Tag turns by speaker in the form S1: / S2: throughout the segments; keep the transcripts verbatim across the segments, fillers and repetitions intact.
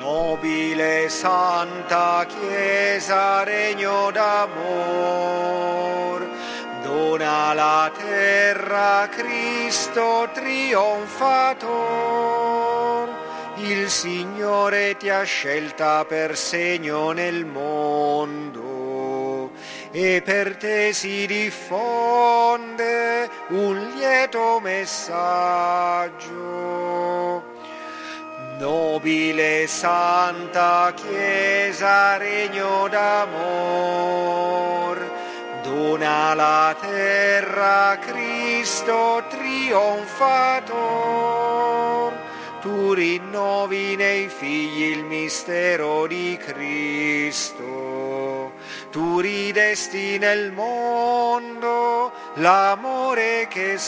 S1: Nobile Santa Chiesa, regno d'amor, dona la terra Cristo trionfator. Il Signore ti ha scelta per segno nel mondo e per te si diffonde un lieto messaggio. Nobile Santa Chiesa, regno d'amor, dona la terra Cristo trionfator. Tu rinnovi nei figli il mistero di Cristo, tu ridesti nel mondo l'amore che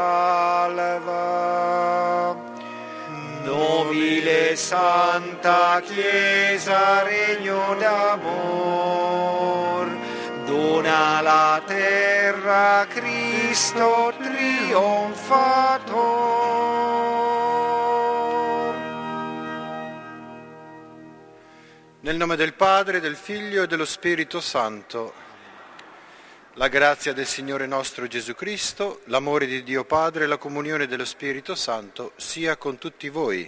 S1: salva. Nobile Santa Chiesa, regno d'amor, dona la terra Cristo trionfator.
S2: Nel nome del Padre, del Figlio e dello Spirito Santo. La grazia del Signore nostro Gesù Cristo, l'amore di Dio Padre e la comunione dello Spirito Santo sia con tutti voi.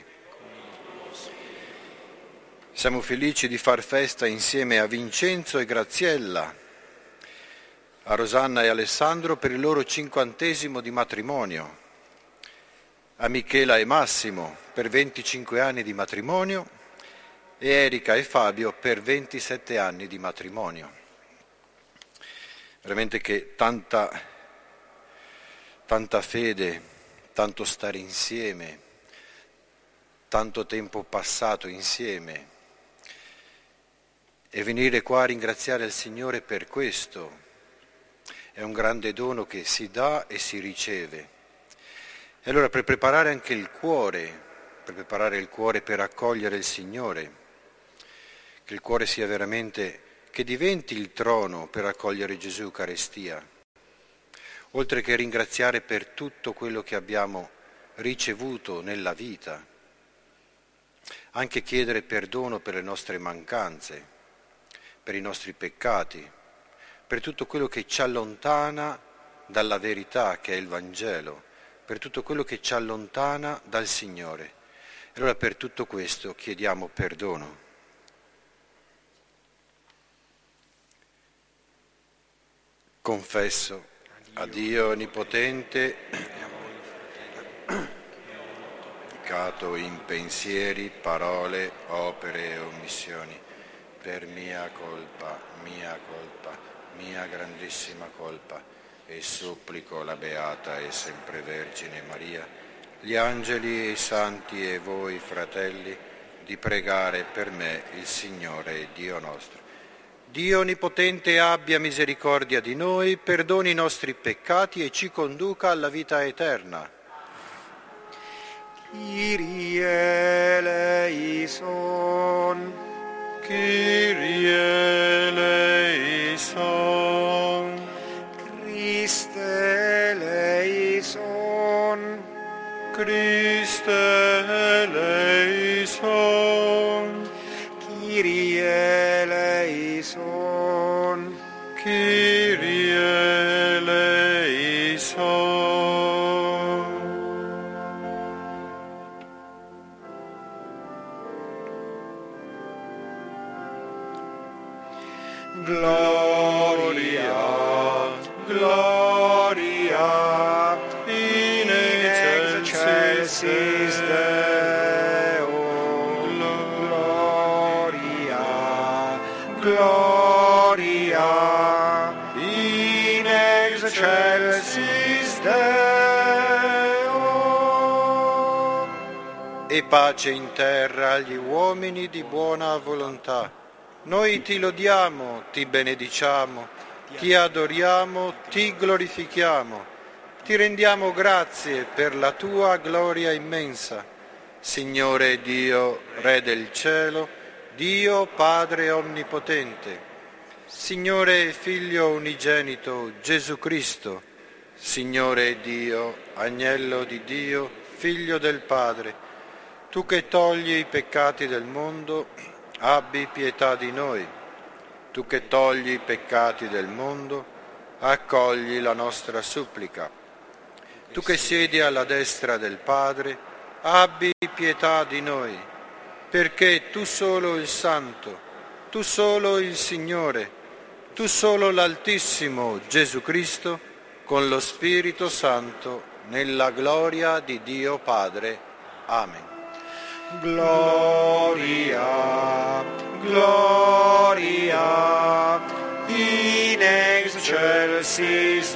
S2: Siamo felici di far festa insieme a Vincenzo e Graziella, a Rosanna e Alessandro per il loro cinquantesimo di matrimonio, a Michela e Massimo per venticinque anni di matrimonio e Erika e Fabio per ventisette anni di matrimonio. Veramente che tanta, tanta fede, tanto stare insieme, tanto tempo passato insieme e venire qua a ringraziare il Signore per questo è un grande dono che si dà e si riceve. E allora per preparare anche il cuore, per preparare il cuore per accogliere il Signore, che il cuore sia veramente, che diventi il trono per accogliere Gesù Eucaristia, oltre che ringraziare per tutto quello che abbiamo ricevuto nella vita, anche chiedere perdono per le nostre mancanze, per i nostri peccati, per tutto quello che ci allontana dalla verità che è il Vangelo, per tutto quello che ci allontana dal Signore. E allora per tutto questo chiediamo perdono. Confesso a Dio Onnipotente, peccato in pensieri, parole, opere e omissioni, per mia colpa, mia colpa, mia grandissima colpa, e supplico la Beata e Sempre Vergine Maria, gli angeli e i santi e voi, fratelli, di pregare per me il Signore Dio nostro. Dio Onnipotente abbia misericordia di noi, perdoni i nostri peccati e ci conduca alla vita eterna.
S1: Kyrie eleison,
S2: Kyrie eleison,
S1: Christe eleison,
S2: Christe eleison,
S1: Kyrie eleison,
S2: Kyrie eleison.
S1: Gloria, gloria, in excelsis Deo, gloria, gloria, in excelsis Deo.
S2: E pace in terra agli uomini di buona volontà. Noi ti lodiamo, ti benediciamo, ti adoriamo, ti glorifichiamo, ti rendiamo grazie per la tua gloria immensa. Signore Dio, Re del cielo, Dio Padre Onnipotente, Signore Figlio Unigenito Gesù Cristo, Signore Dio, Agnello di Dio, Figlio del Padre, Tu che togli i peccati del mondo, abbi pietà di noi. Tu che togli i peccati del mondo, accogli la nostra supplica. Tu che siedi alla destra del Padre, abbi pietà di noi, perché tu solo il Santo, tu solo il Signore, tu solo l'Altissimo Gesù Cristo, con lo Spirito Santo, nella gloria di Dio Padre. Amen.
S1: Gloria, gloria, in excelsis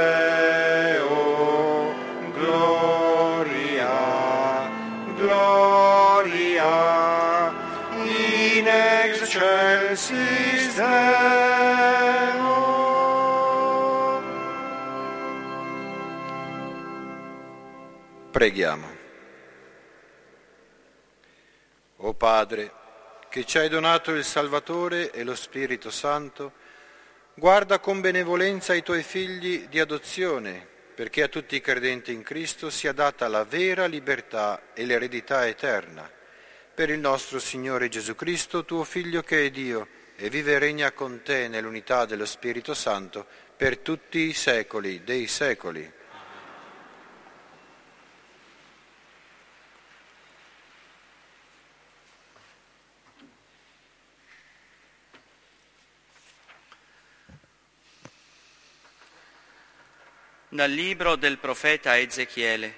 S1: Deo, gloria, gloria, in excelsis Deo.
S2: Preghiamo. O Padre, che ci hai donato il Salvatore e lo Spirito Santo, guarda con benevolenza i tuoi figli di adozione, perché a tutti i credenti in Cristo sia data la vera libertà e l'eredità eterna. Per il nostro Signore Gesù Cristo, tuo Figlio che è Dio, e vive e regna con te nell'unità dello Spirito Santo, per tutti i secoli dei secoli.
S3: Dal libro del profeta Ezechiele.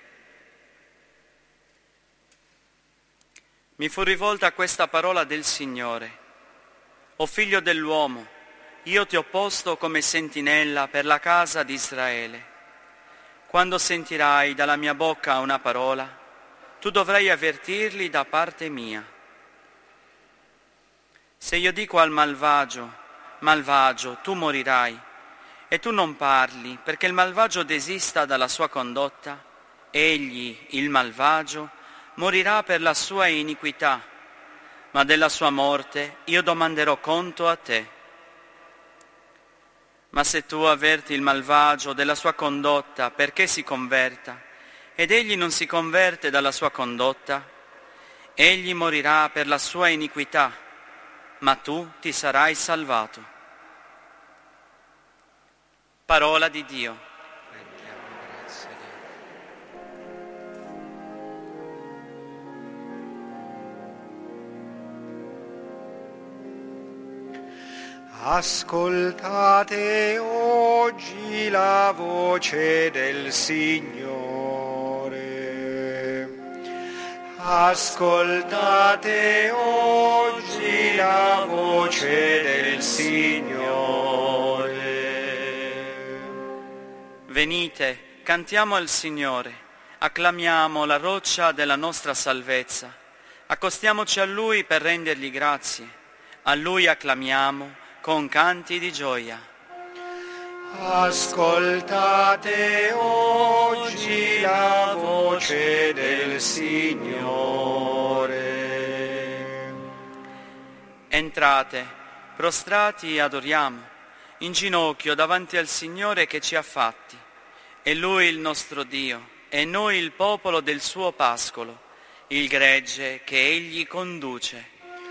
S3: Mi fu rivolta questa parola del Signore. O figlio dell'uomo, io ti ho posto come sentinella per la casa di Israele. Quando sentirai dalla mia bocca una parola, tu dovrai avvertirli da parte mia. Se io dico al malvagio, malvagio, tu morirai, e tu non parli perché il malvagio desista dalla sua condotta, egli, il malvagio, morirà per la sua iniquità, ma della sua morte io domanderò conto a te. Ma se tu avverti il malvagio della sua condotta perché si converta, ed egli non si converte dalla sua condotta, egli morirà per la sua iniquità, ma tu ti sarai salvato. Parola di Dio.
S1: Ascoltate oggi la voce del Signore. Ascoltate oggi la voce del Signore.
S3: Venite, cantiamo al Signore, acclamiamo la roccia della nostra salvezza, accostiamoci a Lui per rendergli grazie, a Lui acclamiamo con canti di gioia.
S1: Ascoltate oggi la voce del Signore.
S3: Entrate, prostrati adoriamo, in ginocchio davanti al Signore che ci ha fatti. È Lui il nostro Dio, e noi il popolo del suo pascolo, il gregge che Egli conduce.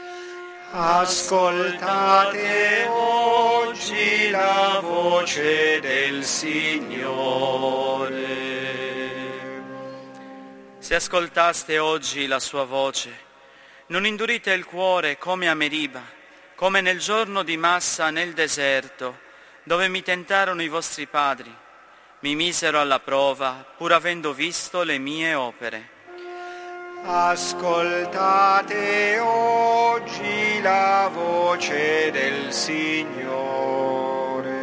S1: Ascoltate oggi la voce del Signore.
S3: Se ascoltaste oggi la sua voce, non indurite il cuore come a Meriba, come nel giorno di Massa nel deserto, dove mi tentarono i vostri padri, mi misero alla prova, pur avendo visto le mie opere.
S1: Ascoltate oggi la voce del Signore.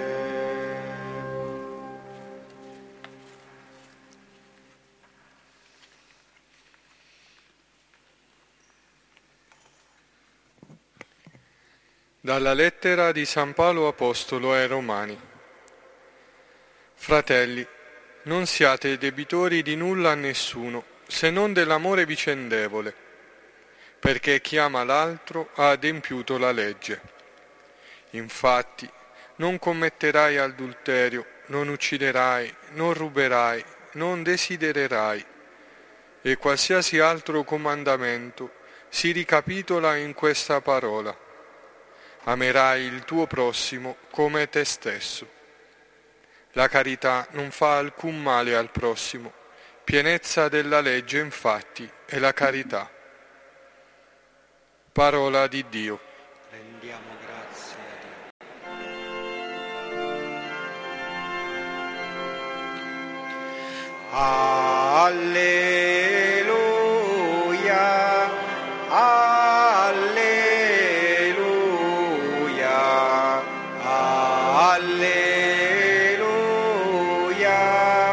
S4: Dalla lettera di San Paolo Apostolo ai Romani. Fratelli, non siate debitori di nulla a nessuno, se non dell'amore vicendevole, perché chi ama l'altro ha adempiuto la legge. Infatti, non commetterai adulterio, non ucciderai, non ruberai, non desidererai, e qualsiasi altro comandamento si ricapitola in questa parola: amerai il tuo prossimo come te stesso. La carità non fa alcun male al prossimo. Pienezza della legge, infatti, è la carità. Parola di Dio.
S1: Rendiamo grazie a Dio. Alleluia, alleluia, alleluia,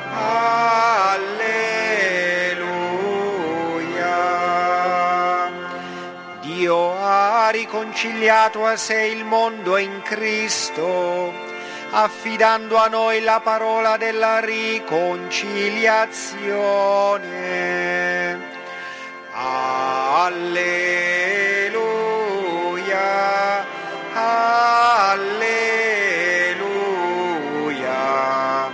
S1: alleluia. Dio ha riconciliato a sé il mondo in Cristo, affidando a noi la parola della riconciliazione. Alleluia, alleluia,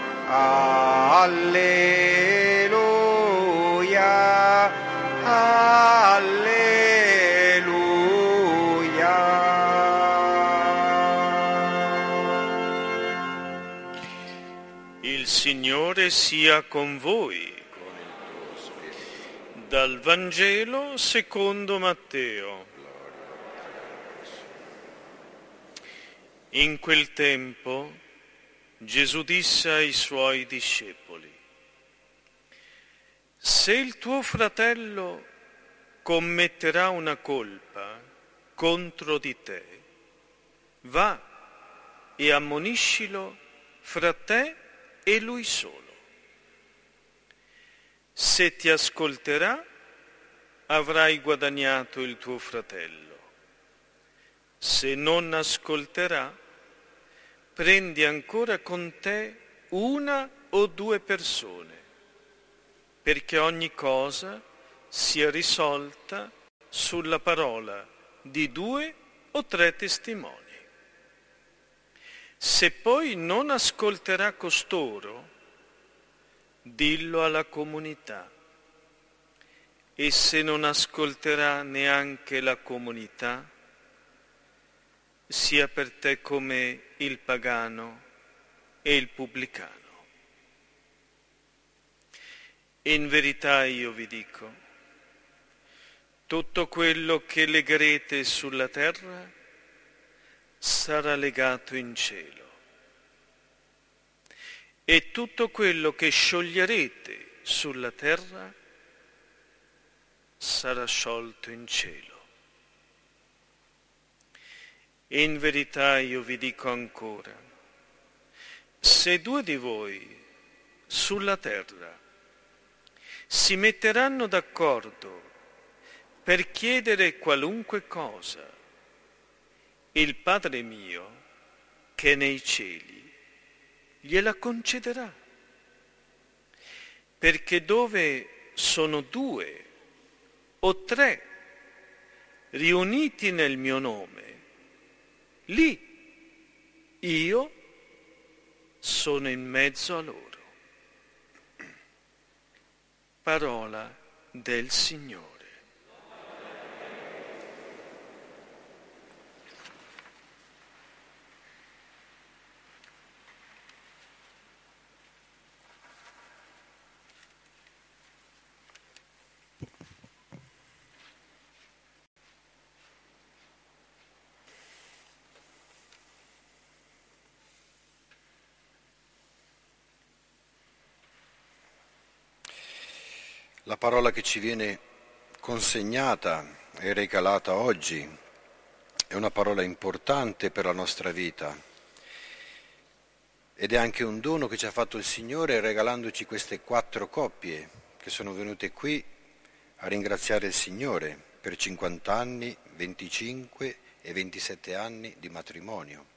S1: alleluia, alleluia.
S5: Il Signore sia con voi. Dal Vangelo secondo Matteo. In quel tempo Gesù disse ai suoi discepoli: se il tuo fratello commetterà una colpa contro di te, va e ammoniscilo fra te e lui solo. Se ti ascolterà, avrai guadagnato il tuo fratello. Se non ascolterà, prendi ancora con te una o due persone, perché ogni cosa sia risolta sulla parola di due o tre testimoni. Se poi non ascolterà costoro, dillo alla comunità, e se non ascolterà neanche la comunità, sia per te come il pagano e il pubblicano. In verità io vi dico, tutto quello che legherete sulla terra sarà legato in cielo, e tutto quello che scioglierete sulla terra sarà sciolto in cielo. E in verità io vi dico ancora, se due di voi sulla terra si metteranno d'accordo per chiedere qualunque cosa, il Padre mio che è nei cieli gliela concederà. Perché dove sono due o tre riuniti nel mio nome, lì io sono in mezzo a loro. Parola del Signore.
S2: La parola che ci viene consegnata e regalata oggi è una parola importante per la nostra vita ed è anche un dono che ci ha fatto il Signore regalandoci queste quattro coppie che sono venute qui a ringraziare il Signore per cinquanta anni, venticinque e ventisette anni di matrimonio.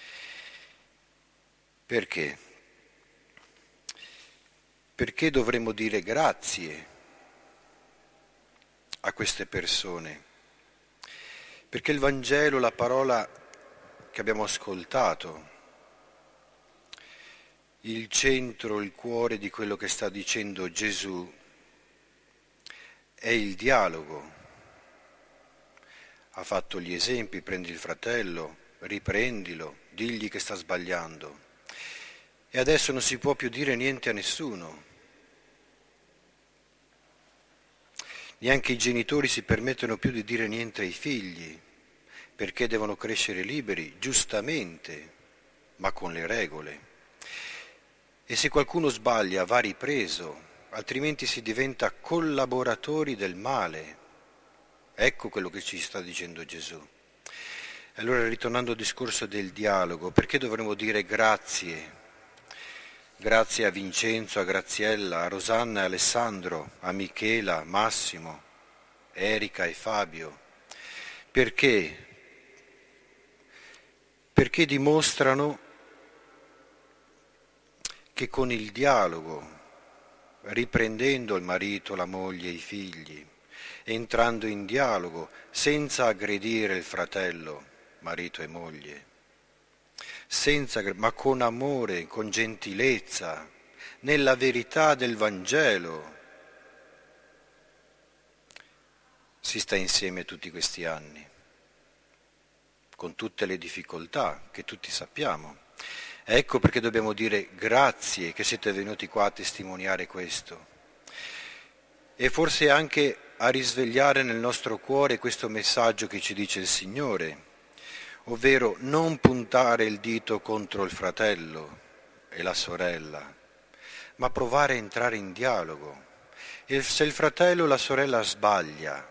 S2: Perché? Perché dovremmo dire grazie a queste persone? Perché il Vangelo, la parola che abbiamo ascoltato, il centro, il cuore di quello che sta dicendo Gesù è il dialogo. Ha fatto gli esempi, prendi il fratello, riprendilo, digli che sta sbagliando. E adesso non si può più dire niente a nessuno. Neanche i genitori si permettono più di dire niente ai figli, perché devono crescere liberi, giustamente, ma con le regole. E se qualcuno sbaglia va ripreso, altrimenti si diventa collaboratori del male. Ecco quello che ci sta dicendo Gesù. Allora, ritornando al discorso del dialogo, perché dovremmo dire grazie? Grazie a Vincenzo, a Graziella, a Rosanna e Alessandro, a Michela, Massimo, Erika e Fabio. Perché? Perché dimostrano che con il dialogo, riprendendo il marito, la moglie, i figli, entrando in dialogo senza aggredire il fratello, marito e moglie, senza, ma con amore, con gentilezza, nella verità del Vangelo, si sta insieme tutti questi anni, con tutte le difficoltà che tutti sappiamo. Ecco perché dobbiamo dire grazie che siete venuti qua a testimoniare questo. E forse anche a risvegliare nel nostro cuore questo messaggio che ci dice il Signore, ovvero non puntare il dito contro il fratello e la sorella, ma provare a entrare in dialogo. E se il fratello o la sorella sbaglia,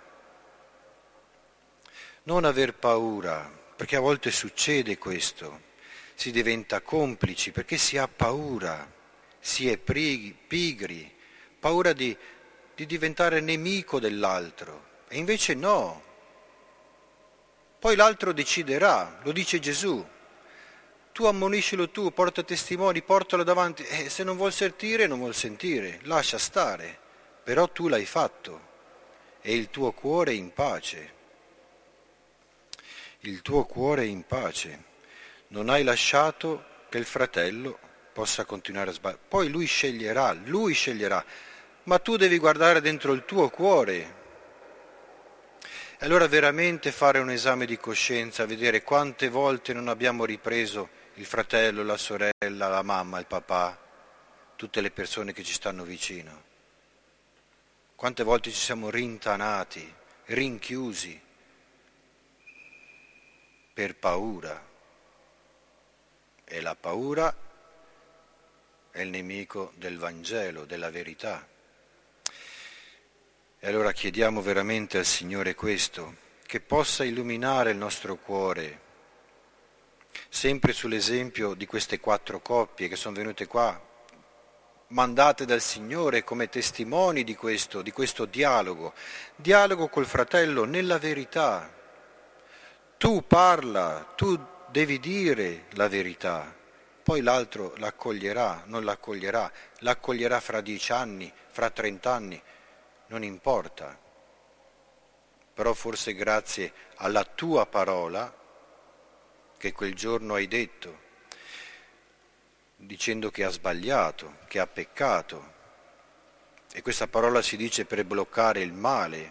S2: non aver paura, perché a volte succede questo, si diventa complici perché si ha paura, si è pigri, paura di, di diventare nemico dell'altro, e invece no. Poi l'altro deciderà, lo dice Gesù. Tu ammoniscilo tu, porta testimoni, portalo davanti. E se non vuol sentire, non vuol sentire, lascia stare. Però tu l'hai fatto e il tuo cuore è in pace. Il tuo cuore è in pace. Non hai lasciato che il fratello possa continuare a sbagliare. Poi lui sceglierà, lui sceglierà. Ma tu devi guardare dentro il tuo cuore. E allora veramente fare un esame di coscienza, vedere quante volte non abbiamo ripreso il fratello, la sorella, la mamma, il papà, tutte le persone che ci stanno vicino. Quante volte ci siamo rintanati, rinchiusi, per paura. E la paura è il nemico del Vangelo, della verità. E allora chiediamo veramente al Signore questo, che possa illuminare il nostro cuore, sempre sull'esempio di queste quattro coppie che sono venute qua, mandate dal Signore come testimoni di questo, di questo dialogo, dialogo col fratello nella verità. Tu parla, tu devi dire la verità, poi l'altro l'accoglierà, non l'accoglierà, l'accoglierà fra dieci anni, fra trent'anni, non importa. Però forse grazie alla tua parola che quel giorno hai detto, dicendo che ha sbagliato, che ha peccato, e questa parola si dice per bloccare il male,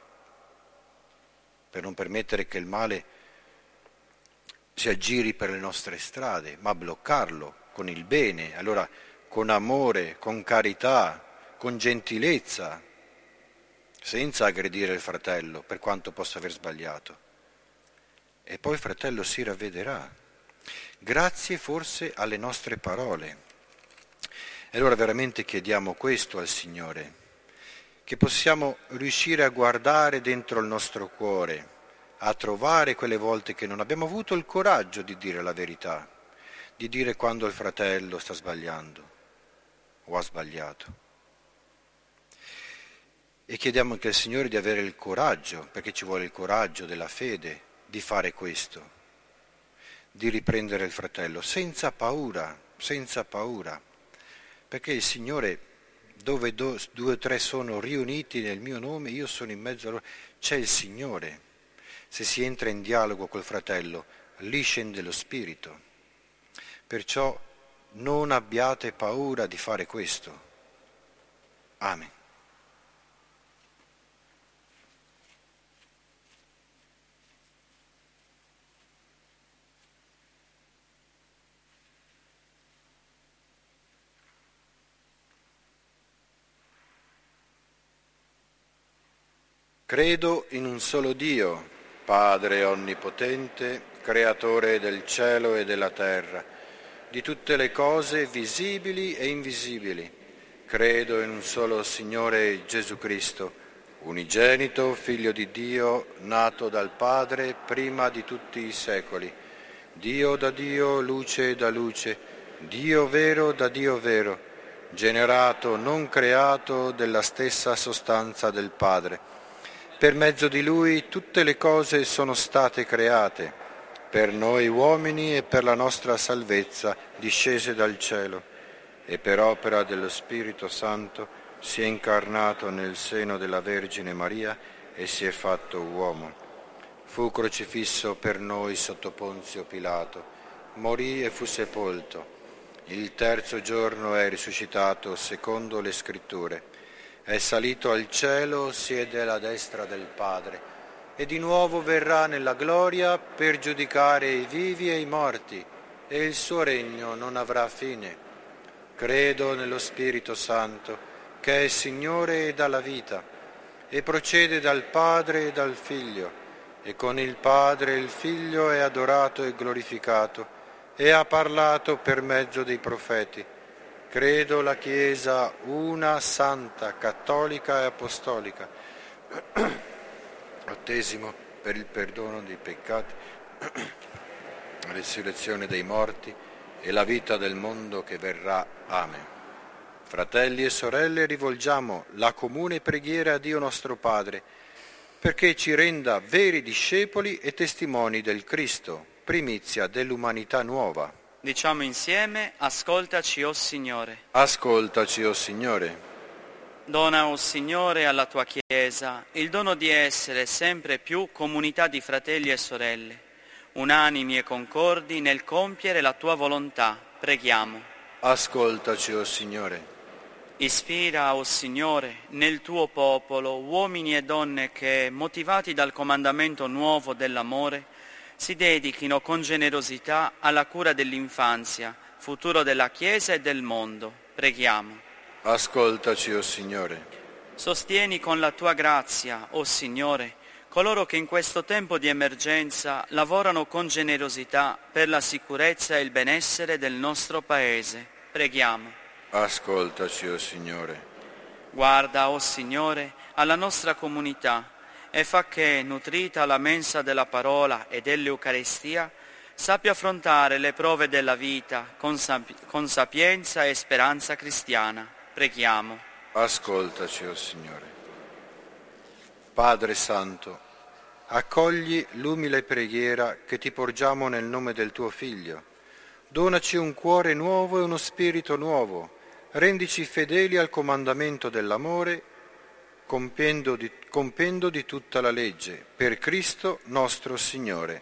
S2: per non permettere che il male si aggiri per le nostre strade, ma bloccarlo con il bene, allora con amore, con carità, con gentilezza, senza aggredire il fratello per quanto possa aver sbagliato. E poi il fratello si ravvederà, grazie forse alle nostre parole. E allora veramente chiediamo questo al Signore, che possiamo riuscire a guardare dentro il nostro cuore, a trovare quelle volte che non abbiamo avuto il coraggio di dire la verità, di dire quando il fratello sta sbagliando o ha sbagliato. E chiediamo anche al Signore di avere il coraggio, perché ci vuole il coraggio della fede, di fare questo, di riprendere il fratello, senza paura, senza paura, perché il Signore, dove do, due o tre sono riuniti nel mio nome, io sono in mezzo a loro, c'è il Signore. Se si entra in dialogo col fratello, lì scende lo Spirito. Perciò non abbiate paura di fare questo. Amen. Credo in un solo Dio, Padre onnipotente, creatore del cielo e della terra, di tutte le cose visibili e invisibili. Credo in un solo Signore Gesù Cristo, unigenito, Figlio di Dio, nato dal Padre prima di tutti i secoli, Dio da Dio, luce da luce, Dio vero da Dio vero, generato, non creato, della stessa sostanza del Padre. Per mezzo di Lui tutte le cose sono state create, per noi uomini e per la nostra salvezza discese dal cielo, e per opera dello Spirito Santo si è incarnato nel seno della Vergine Maria e si è fatto uomo. Fu crocifisso per noi sotto Ponzio Pilato, morì e fu sepolto. Il terzo giorno è risuscitato secondo le Scritture. È salito al cielo, siede alla destra del Padre, e di nuovo verrà nella gloria per giudicare i vivi e i morti, e il suo regno non avrà fine. Credo nello Spirito Santo, che è Signore e dà la vita, e procede dal Padre e dal Figlio, e con il Padre e il Figlio è adorato e glorificato, e ha parlato per mezzo dei profeti. Credo la Chiesa una, santa, cattolica e apostolica, battesimo per il perdono dei peccati, la resurrezione dei morti e la vita del mondo che verrà. Amen. Fratelli e sorelle, rivolgiamo la comune preghiera a Dio nostro Padre, perché ci renda veri discepoli e testimoni del Cristo, primizia dell'umanità nuova.
S3: Diciamo insieme: ascoltaci, o Signore.
S2: Ascoltaci, o Signore.
S3: Dona, o Signore, alla tua Chiesa il dono di essere sempre più comunità di fratelli e sorelle, unanimi e concordi nel compiere la tua volontà. Preghiamo.
S2: Ascoltaci, o Signore.
S3: Ispira, o Signore, nel tuo popolo uomini e donne che, motivati dal comandamento nuovo dell'amore, si dedichino con generosità alla cura dell'infanzia, futuro della Chiesa e del mondo. Preghiamo.
S2: Ascoltaci, o Signore.
S3: Sostieni con la tua grazia, o Signore, coloro che in questo tempo di emergenza lavorano con generosità per la sicurezza e il benessere del nostro Paese. Preghiamo.
S2: Ascoltaci, o Signore.
S3: Guarda, o Signore, alla nostra comunità e fa che, nutrita alla mensa della parola e dell'Eucaristia, sappia affrontare le prove della vita con, sap- con sapienza e speranza cristiana. Preghiamo.
S2: Ascoltaci, o Signore. Padre Santo, accogli l'umile preghiera che ti porgiamo nel nome del tuo Figlio. Donaci un cuore nuovo e uno spirito nuovo. Rendici fedeli al comandamento dell'amore, compiendo di, compendo di tutta la legge, per Cristo nostro Signore.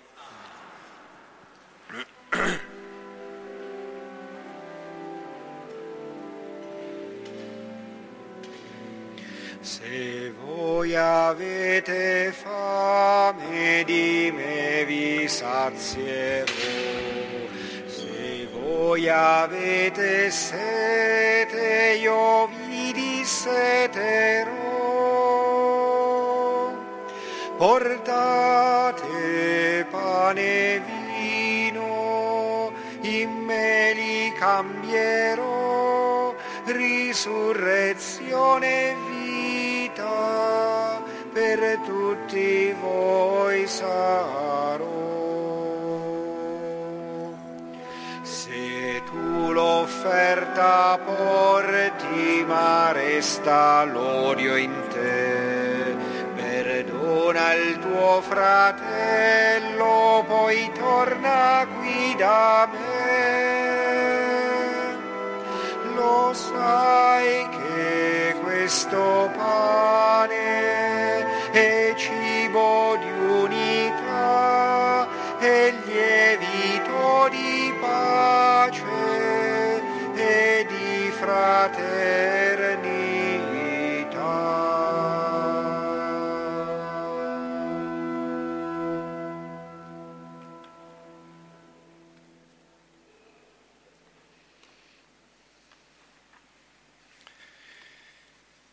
S1: Se voi avete fame, di me vi sazierò. Voi avete sete, io vi disseterò. Portate pane e vino, in me li cambierò. Risurrezione e vita, per tutti voi sarò. L'offerta porti, ma resta l'odio in te. Perdona il tuo fratello, poi torna qui da me. Lo sai che questo pane è cibo di unità e lievito di pace e di fraternità.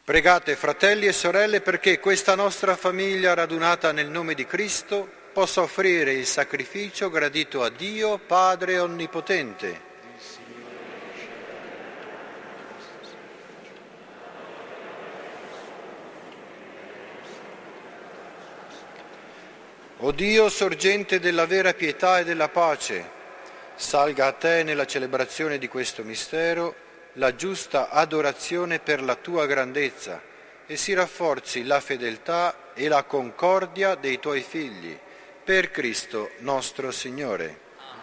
S2: Pregate, fratelli e sorelle, perché questa nostra famiglia radunata nel nome di Cristo possa offrire il sacrificio gradito a Dio, Padre Onnipotente. O Dio, sorgente della vera pietà e della pace, salga a te nella celebrazione di questo mistero la giusta adorazione per la tua grandezza e si rafforzi la fedeltà e la concordia dei tuoi figli, per Cristo nostro Signore.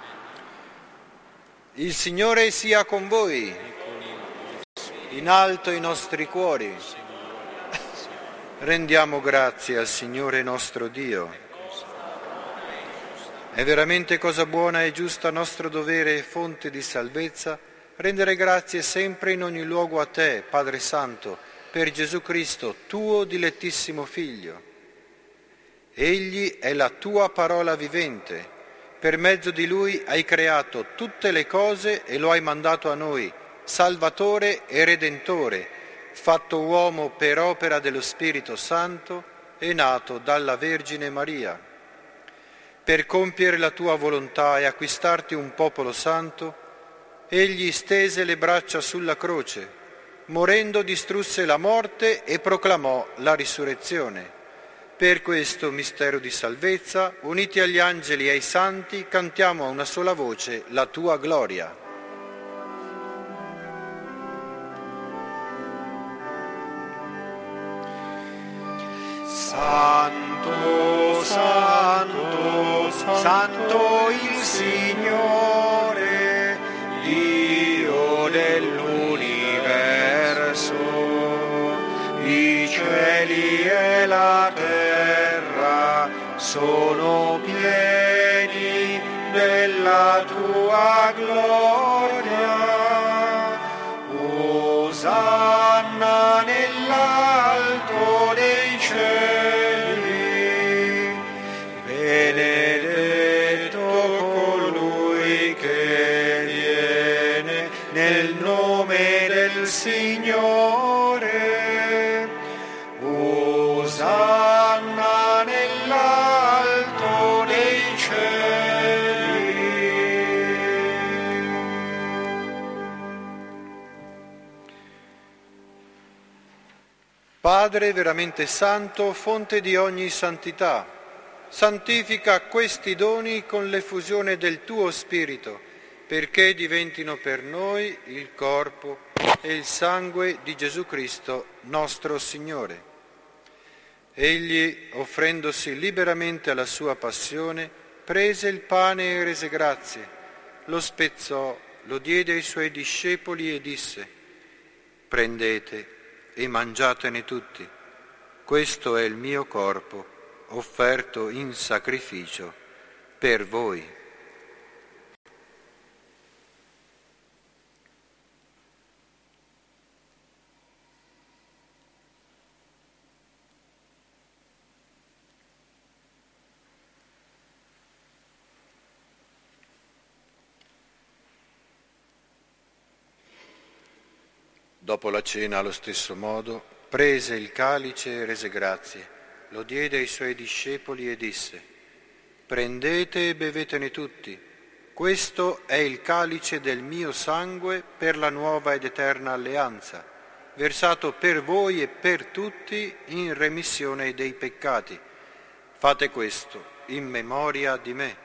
S2: Il Signore sia con voi, in alto i nostri cuori. Rendiamo grazie al Signore nostro Dio. È veramente cosa buona e giusta nostro dovere e fonte di salvezza rendere grazie sempre in ogni luogo a te, Padre Santo, per Gesù Cristo, tuo dilettissimo Figlio. Egli è la tua parola vivente. Per mezzo di Lui hai creato tutte le cose e lo hai mandato a noi, Salvatore e Redentore, fatto uomo per opera dello Spirito Santo e nato dalla Vergine Maria. Per compiere la tua volontà e acquistarti un popolo santo, egli stese le braccia sulla croce, morendo distrusse la morte e proclamò la risurrezione. Per questo mistero di salvezza, uniti agli angeli e ai santi, cantiamo a una sola voce la tua gloria.
S1: Santo, santo, santo il Signore, Dio dell'universo, i cieli e la terra sono pieni della tua gloria. Osanna nell'alto dei cieli, benedetto colui che viene nel nome del Signore. Osanna nell'alto dei cieli.
S2: Padre veramente santo, fonte di ogni santità, santifica questi doni con l'effusione del tuo Spirito, perché diventino per noi il corpo e il sangue di Gesù Cristo, nostro Signore. Egli, offrendosi liberamente alla sua passione, prese il pane e rese grazie, lo spezzò, lo diede ai suoi discepoli e disse: «Prendete e mangiatene tutti, questo è il mio corpo, offerto in sacrificio per voi». Dopo la cena, allo stesso modo, prese il calice e rese grazie, lo diede ai suoi discepoli e disse: «Prendete e bevetene tutti, questo è il calice del mio sangue per la nuova ed eterna alleanza, versato per voi e per tutti in remissione dei peccati. Fate questo in memoria di me».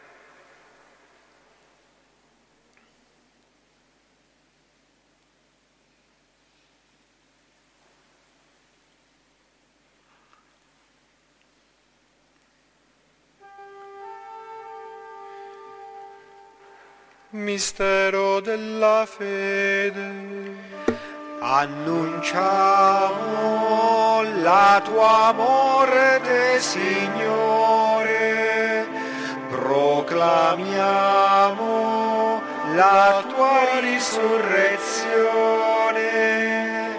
S2: Mistero della fede.
S1: Annunciamo la tua morte, Signore, proclamiamo la tua risurrezione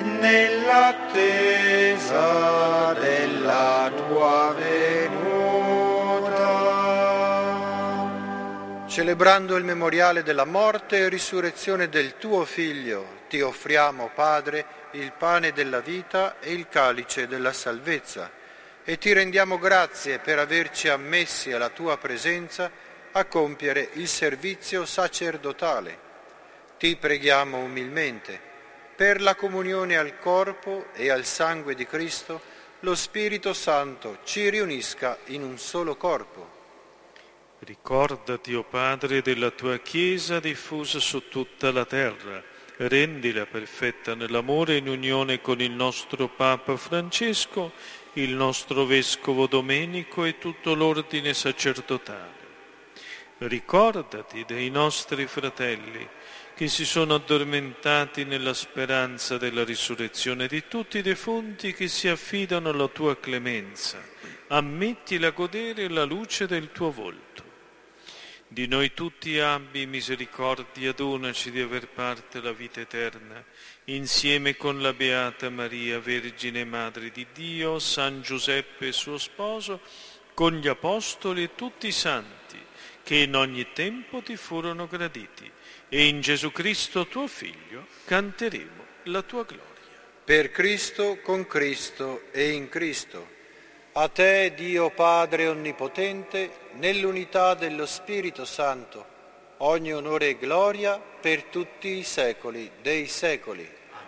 S1: nell'attesa della tua venuta.
S2: Celebrando il memoriale della morte e risurrezione del tuo Figlio, ti offriamo, Padre, il pane della vita e il calice della salvezza, e ti rendiamo grazie per averci ammessi alla tua presenza a compiere il servizio sacerdotale. Ti preghiamo umilmente, per la comunione al corpo e al sangue di Cristo, lo Spirito Santo ci riunisca in un solo corpo.
S5: Ricordati, o Padre, della tua Chiesa diffusa su tutta la terra. Rendila perfetta nell'amore in unione con il nostro Papa Francesco, il nostro Vescovo Domenico e tutto l'ordine sacerdotale. Ricordati dei nostri fratelli che si sono addormentati nella speranza della risurrezione, di tutti i defunti che si affidano alla tua clemenza. Ammettili a godere la luce del tuo volto. Di noi tutti abbi misericordia, donaci di aver parte la vita eterna, insieme con la Beata Maria, Vergine Madre di Dio, San Giuseppe suo sposo, con gli Apostoli e tutti i santi, che in ogni tempo ti furono graditi, e in Gesù Cristo tuo Figlio canteremo la tua gloria.
S2: Per Cristo, con Cristo e in Cristo. A te, Dio Padre Onnipotente, nell'unità dello Spirito Santo, ogni onore e gloria per tutti i secoli dei secoli.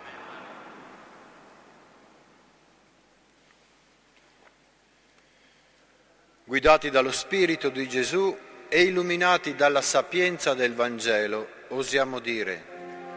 S2: Guidati dallo Spirito di Gesù e illuminati dalla sapienza del Vangelo, osiamo dire: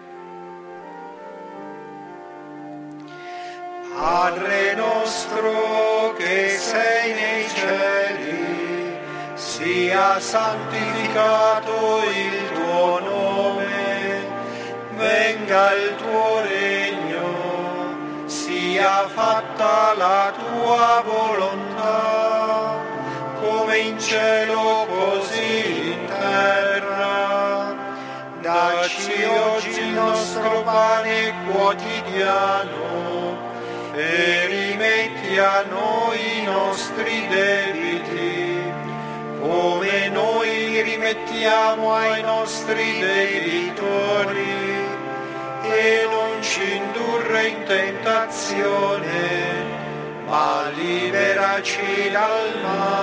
S1: Padre nostro che sei nei cieli, sia santificato il tuo nome, venga il tuo regno, sia fatta la tua volontà, come in cielo così in terra. Dacci oggi il nostro pane quotidiano, e rimetti a noi i nostri debiti, come noi rimettiamo ai nostri debitori, e non ci indurre in tentazione, ma liberaci dal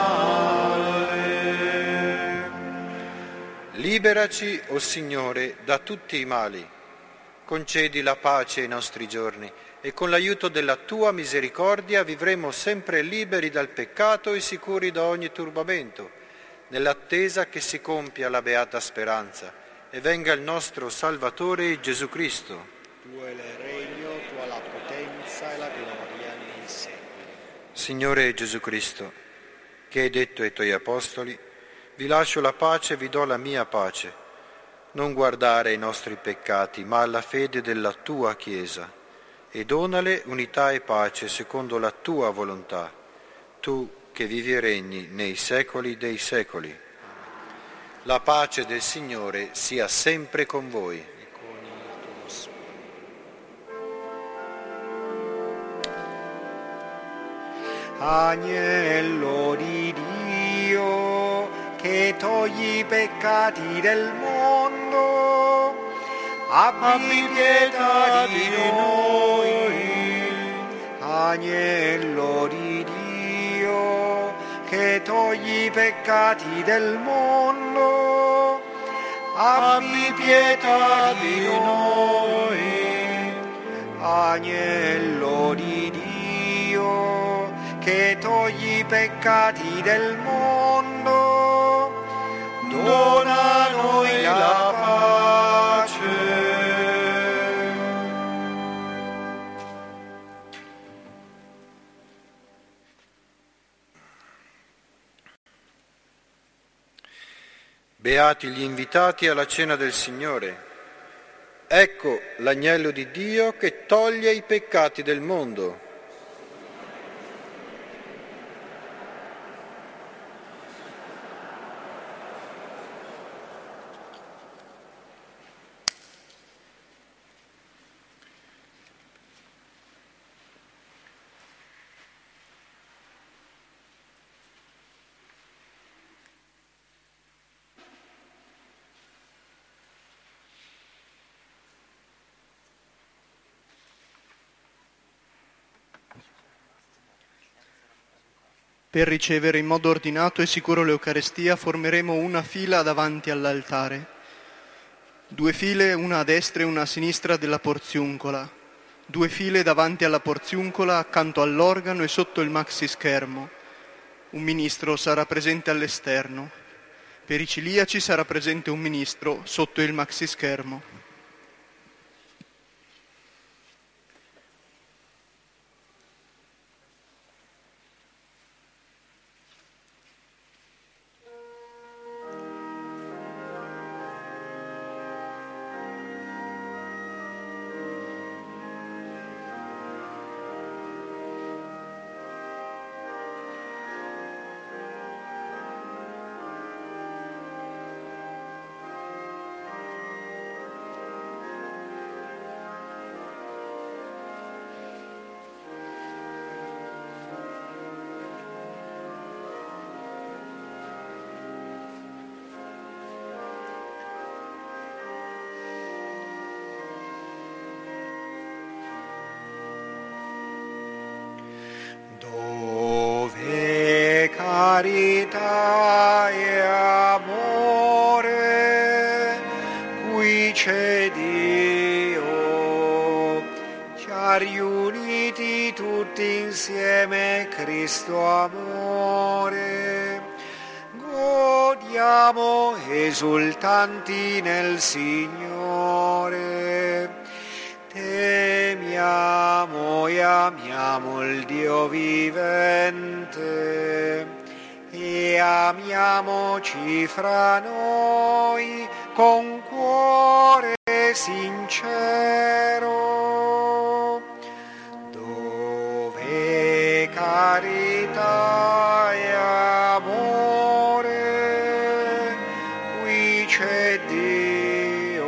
S1: male.
S2: Liberaci, o Signore, da tutti i mali. Concedi la pace ai nostri giorni, e con l'aiuto della tua misericordia vivremo sempre liberi dal peccato e sicuri da ogni turbamento, nell'attesa che si compia la beata speranza e venga il nostro Salvatore Gesù Cristo.
S1: Tuo è il regno, tua la potenza e la gloria nei secoli.
S2: Signore Gesù Cristo, che hai detto ai tuoi apostoli: vi lascio la pace, vi do la mia pace. Non guardare ai nostri peccati, ma alla fede della tua Chiesa, e donale unità e pace secondo la tua volontà, tu che vivi e regni nei secoli dei secoli. La pace del Signore sia sempre con voi.
S1: E con il tuo spirito. Agnello di Dio, che togli i peccati del mondo, abbi pietà di noi. Agnello di Dio, che togli i peccati del mondo, abbi pietà di noi. Agnello di Dio, che togli i peccati del mondo, dona a noi la pace.
S2: Beati gli invitati alla cena del Signore. Ecco l'agnello di Dio che toglie i peccati del mondo.
S6: Per ricevere in modo ordinato e sicuro l'Eucarestia formeremo una fila davanti all'altare. Due file, una a destra e una a sinistra della porziuncola. Due file davanti alla porziuncola, accanto all'organo e sotto il maxi schermo. Un ministro sarà presente all'esterno. Per i ciliaci sarà presente un ministro sotto il maxi schermo.
S1: Dove carità e amore, qui c'è Dio, ci ha riuniti tutti insieme Cristo amore. Godiamo esultanti nel Signore, temiamo e amiamo il Dio vivente e amiamoci fra noi con cuore sincero. Dove carità e amore, qui c'è Dio.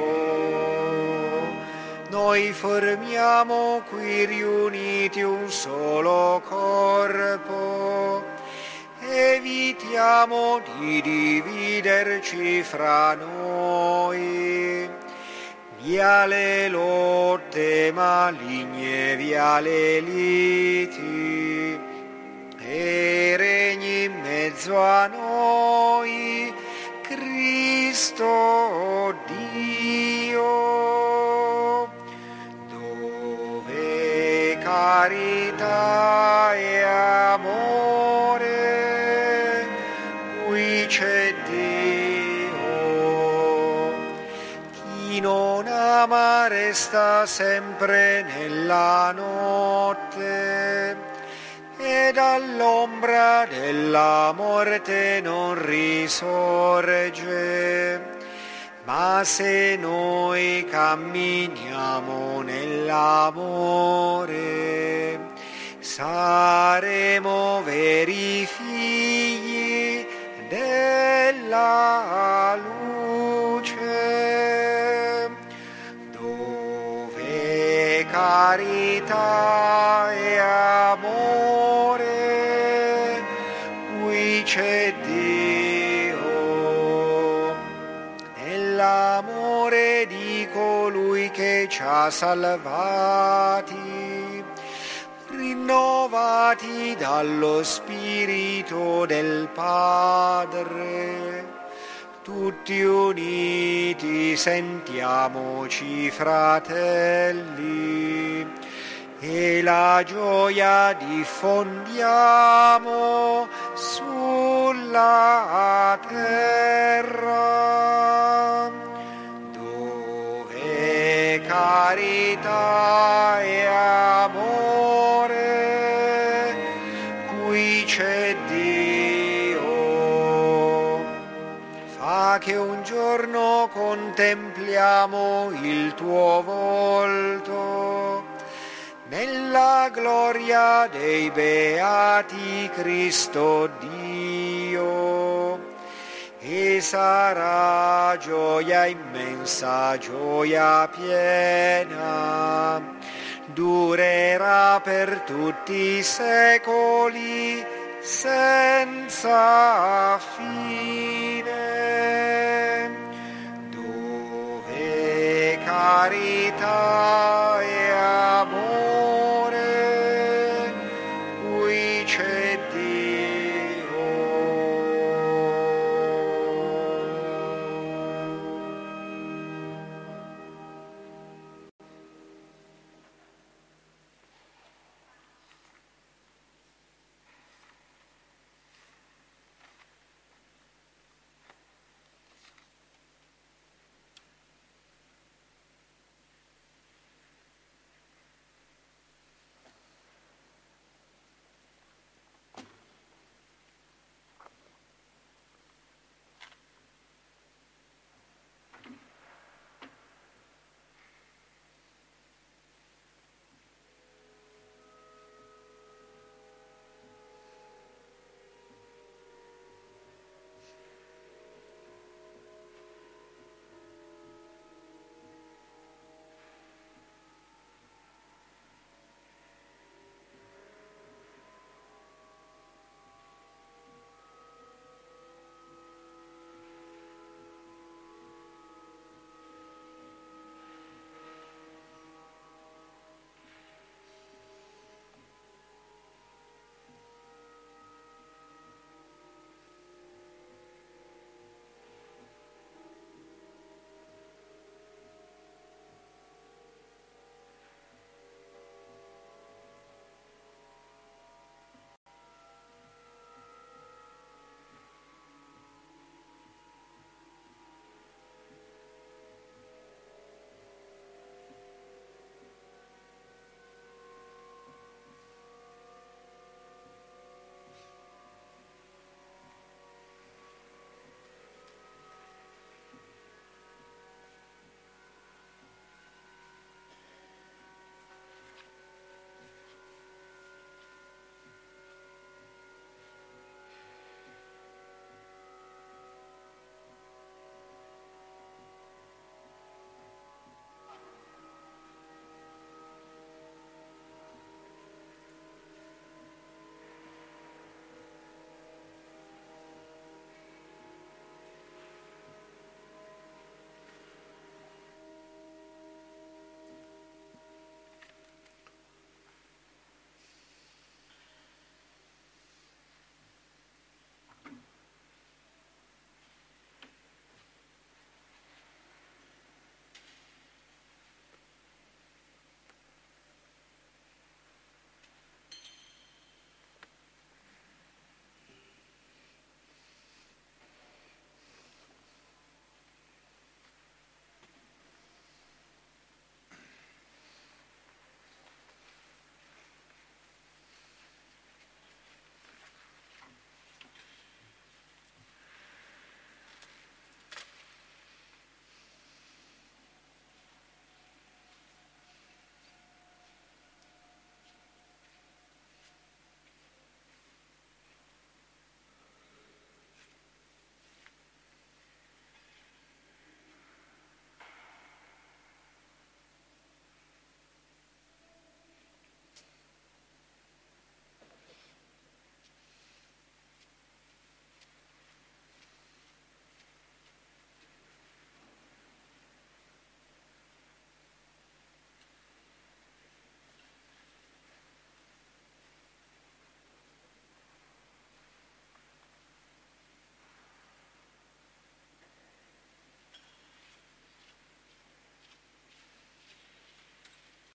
S1: Noi formiamo qui riuniti un solo corpo, evitiamo di dividerci fra noi, via le lotte maligne, via le liti, e regni in mezzo a noi Cristo Dio. Dove carità e amore, qui c'è Dio. Chi non ama resta sempre nella notte e dall'ombra della morte non risorge. Ma se noi camminiamo nell'amore, saremo veri figli della luce. Dove carità e amore, qui c'è Dio. Nell'amore di colui che ci ha salvati, rinnovati dallo Spirito del Padre, tutti uniti sentiamoci fratelli e la gioia diffondiamo sulla terra. Dove carità e amore, qui c'è Dio. Fa che un giorno contempliamo il tuo volto nella gloria dei beati Cristo Dio, e sarà gioia immensa, gioia piena, durerà per tutti i secoli senza fine. Dove carità